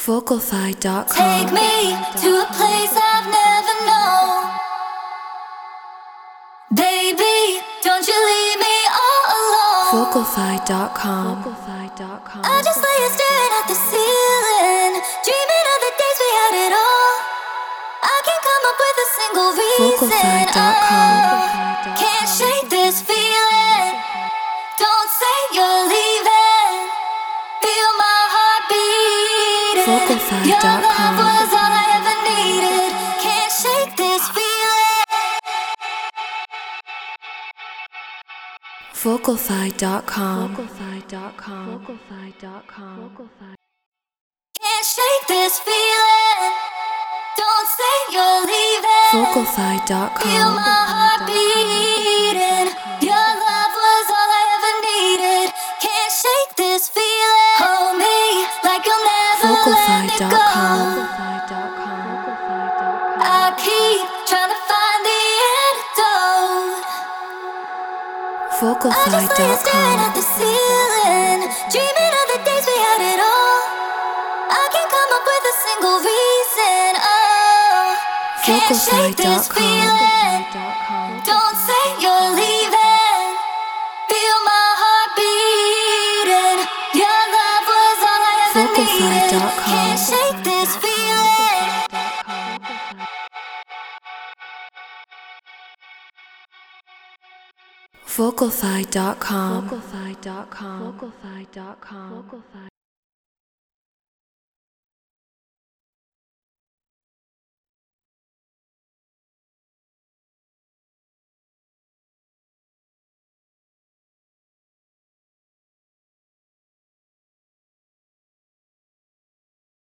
Vocalfy.com. Take me to a place I've never known. Baby, don't you leave me all alone. Vocalfy.com. I just lay here staring at the ceiling, dreaming of the days we had it all. I can't come up with a single reason. Vocalfy.com. Oh, can't shake this feeling. Don't say you're leaving. Feel my heart beating. Vocalfy.com. Your love was all I ever needed. Can't shake this feeling. Vocalfy.com. Can't shake this feeling. Don't say you're leaving. Feel Vocalfy.com. my heart beating. Your love was all I ever needed. Can't shake this feeling. Hold me like you'll never let me go. I keep trying to find the antidote. I just lay here staring at the ceiling, dreaming of the days we had it all. I can't come up with a single reason. Oh, can't shake this feeling. Don't say you're leaving. Feel my heart beating. Your love was all I ever needed. Can't shake this feeling. Vocalfy.com.